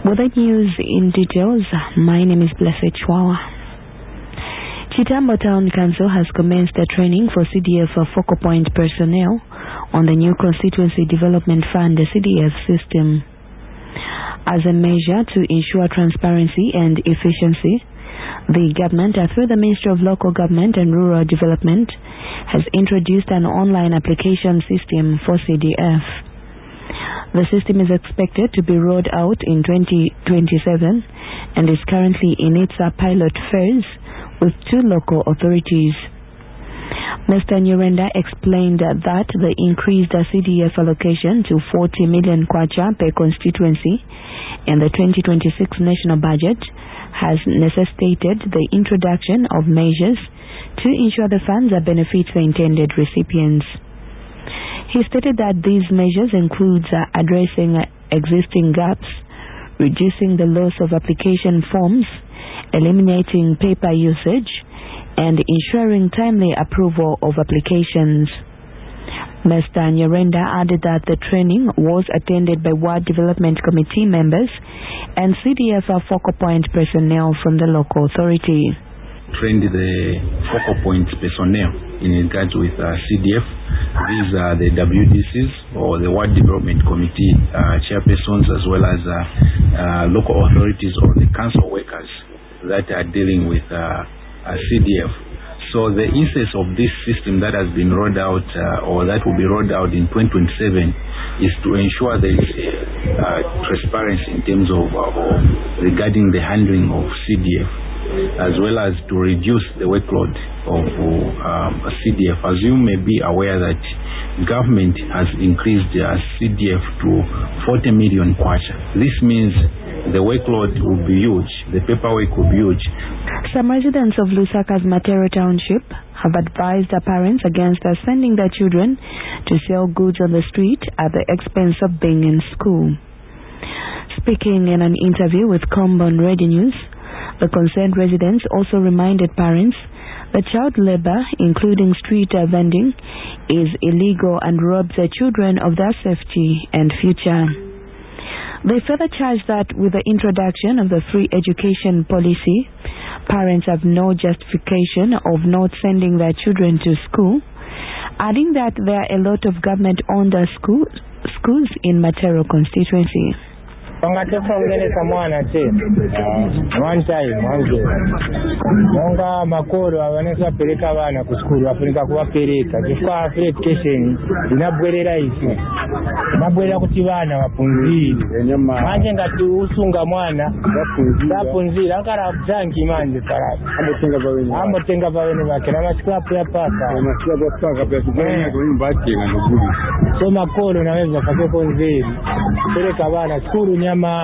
With the news in details, my name is Blessed Chwawa. Chitambo Town Council has commenced a training for CDF focal point personnel on the new Constituency Development Fund, the CDF system. As a measure to ensure transparency and efficiency, the government, through the Ministry of Local Government and Rural Development, has introduced an online application system for CDF. The system is expected to be rolled out in 2027 and is currently in its pilot phase with 2 local authorities. Mr. Nyirenda explained that the increased CDF allocation to 40 million kwacha per constituency in the 2026 national budget has necessitated the introduction of measures to ensure the funds benefit the intended recipients. He stated that these measures include addressing existing gaps, reducing the loss of application forms, eliminating paper usage, and ensuring timely approval of applications. Mr. Nyirenda added that the training was attended by Ward Development Committee members and CDF focal point personnel from the local authority. Trained the focal point personnel in regards with CDF. These are the WDCs or the Ward Development Committee chairpersons, as well as local authorities or the council workers that are dealing with CDF. So the essence of this system that has been rolled out or that will be rolled out in 2027 is to ensure there is transparency in terms of regarding the handling of CDF, as well as to reduce the workload of CDF. As you may be aware that government has increased CDF to 40 million kwacha. This means the workload will be huge, the paperwork will be huge. Some residents of Lusaka's Matero Township have advised their parents against sending their children to sell goods on the street at the expense of being in school. Speaking in an interview with Combon Radio News, the concerned residents also reminded parents that child labor, including street vending, is illegal and robs their children of their safety and future. They further charged that with the introduction of the free education policy, parents have no justification of not sending their children to school, adding that there are a lot of government-owned schools in Matero constituency. One time, Monga Makoro, Vanessa Pereka Vana, School, Africa, Pereka, the far free education, Nabuera issue. Nabuera Kutivana, Punzi, Imagine that you Sungamana, Punzi, Ankara, Janki man, the Sarah. I'm a thing about any Makarama Scrap Papa, so Makoro, Naveza, Punzi, Pereka Vana, School.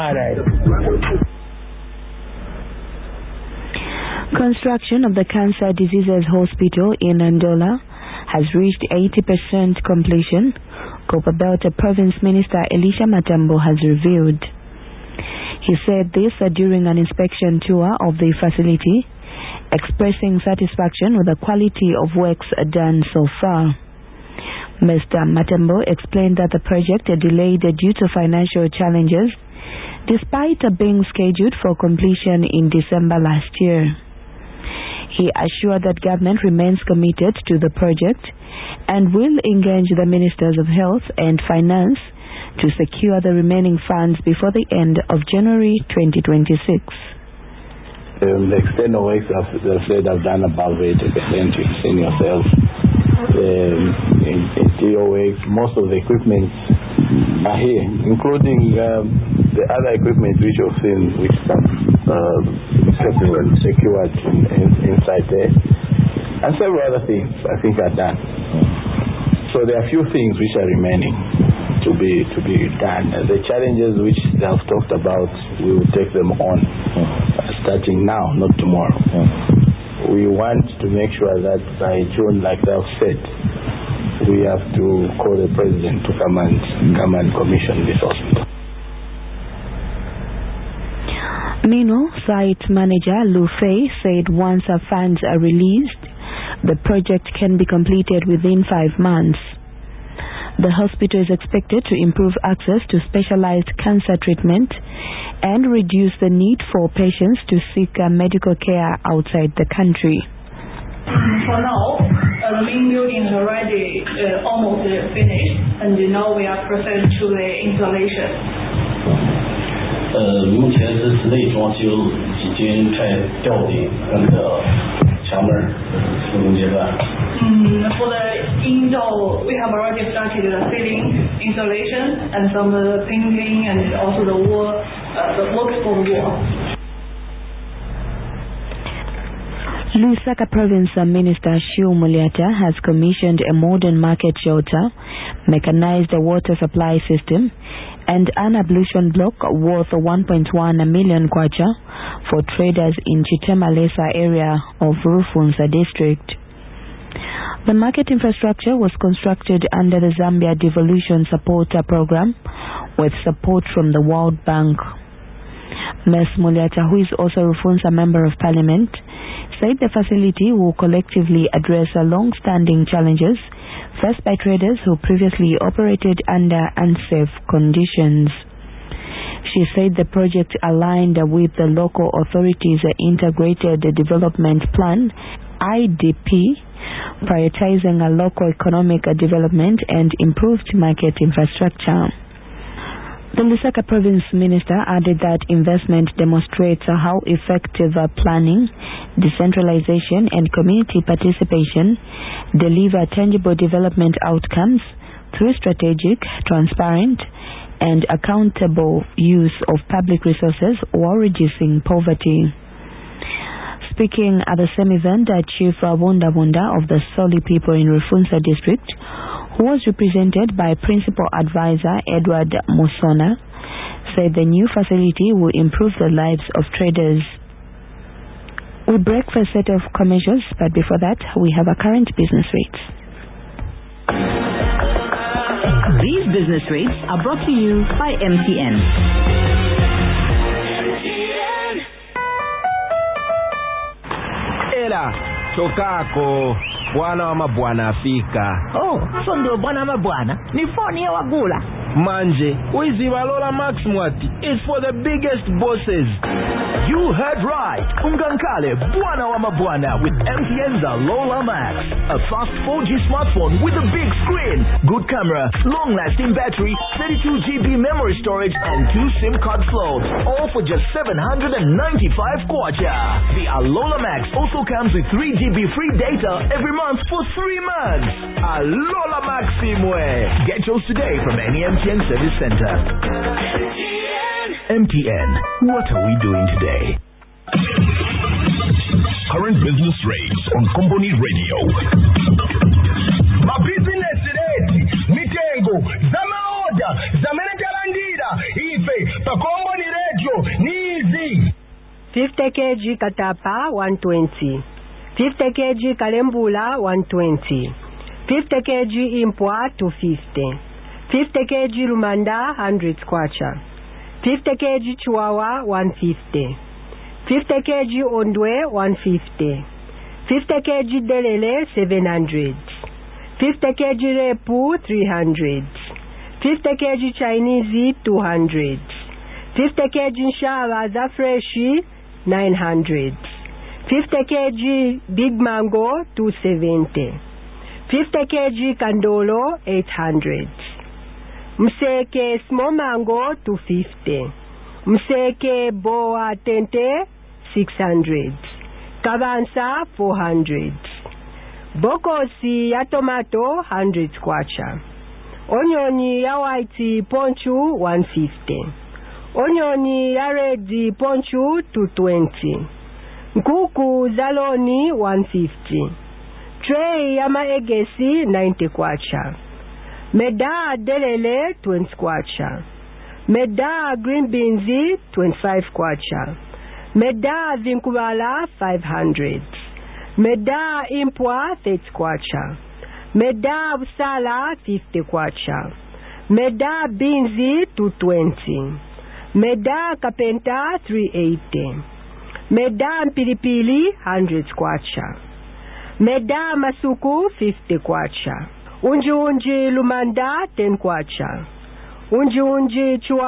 Construction of the Cancer Diseases Hospital in Andola has reached 80% completion, Copperbelt Province Minister Elisha Matambo has revealed. He said this during an inspection tour of the facility, expressing satisfaction with the quality of works done so far. Mr. Matambo explained that the project delayed due to financial challenges, despite being scheduled for completion in December last year. He assured that government remains committed to the project and will engage the Ministers of Health and Finance to secure the remaining funds before the end of January 2026. The external works I've done above 80%. You've seen yourself. In TOX, most of the equipment are here, including the other equipment which you've seen, which secured inside there, and several other things I think are done. So there are a few things which are remaining to be done. The challenges which they have talked about, we will take them on starting now, not tomorrow. We want to make sure that by June, like I've said, we have to call the president to come and commission this hospital. Meanwhile, site manager Lu Fei said once our funds are released, the project can be completed within 5 months. The hospital is expected to improve access to specialized cancer treatment and reduce the need for patients to seek medical care outside the country. For now, the main building is already almost finished, and now we are proceeding to the installation. 目前是室内装修已经在吊顶跟墙门施工阶段。 For the indoor, we have already started the ceiling installation and some painting and also the wall, the works for the wall. Lusaka Province Minister Shiu Muliata has commissioned a modern market shelter, mechanized water supply system, and an ablution block worth 1.1 million kwacha for traders in Chitemalesa area of Rufunza district. The market infrastructure was constructed under the Zambia Devolution Support Program with support from the World Bank. Ms. Muliata, who is also Rufunza Member of Parliament, said the facility will collectively address long-standing challenges faced by traders who previously operated under unsafe conditions. She said the project aligned with the local authorities' Integrated Development Plan, IDP, prioritizing a local economic development and improved market infrastructure. The Lusaka Province Minister added that investment demonstrates how effective planning, decentralization and community participation deliver tangible development outcomes through strategic, transparent and accountable use of public resources while reducing poverty. Speaking at the same event, Chief Bunda Bunda of the Soli people in Rufunza district, who was represented by Principal Advisor Edward Musona, said the new facility will improve the lives of traders. We break for a set of commercials, but before that, we have our current business rates. These business rates are brought to you by MTN. Chokako, bwana wa mabwana afika. Oh, so ndio bwana wa mabwana. Ni phone ya wagula. Manje, wiziba Lola Max mwati. It's for the biggest bosses. You heard right. Ungankale, bwana wa mabwana with MTN's Lola Max. A fast 4G smartphone with a big screen, good camera, long-lasting battery, 32GB memory storage and 2 SIM card slots. All for just 795 kwacha. The Lola Max also comes with 3GB free data every month for 3 months. Lola Maximwe. Get yours today from any MTN service center. MTN. What are we doing today? Current business rates on Company Radio. My business rate, mitengo, zama order, zamene kalandira, ife, pa Company Radio, nizi. 50 kg katapa, 120. 50 kg kalembula, 120. 50 kg impwa, 250. 50 kg lumanda, 100 kwacha. 50 kg chihuahua, 150. 50 kg ondwe, 150. 50 kg delele, 700. 50 kg repu, 300. 50 kg Chinese, 200. 50 kg nshava freshi, 900. 50 kg big mango, 270. 50 kg kandolo, 800. Mseke small mango, 250. Mseke boa tente, 600. Kavansa, 400. Bokosi ya tomato, 100 kwacha. Onioni ya white ponchu, 150. Onioni ya red ponchu, 220. Nkuku zaloni, 150. Tray ya maegesi, 90 kwacha. Meda delele, 20 kwacha. Meda green beans, 25 kwacha. Meda vinkubala, 500. Meda impwa, 30 kwacha. Meda busala, 50 kwacha. Meda beans, 220. Meda kapenta, 380. Meda mpilipili, 100 kwacha. Meda masuku, 50 kwacha. Unji lumanda, 10 kwacha. Unji chua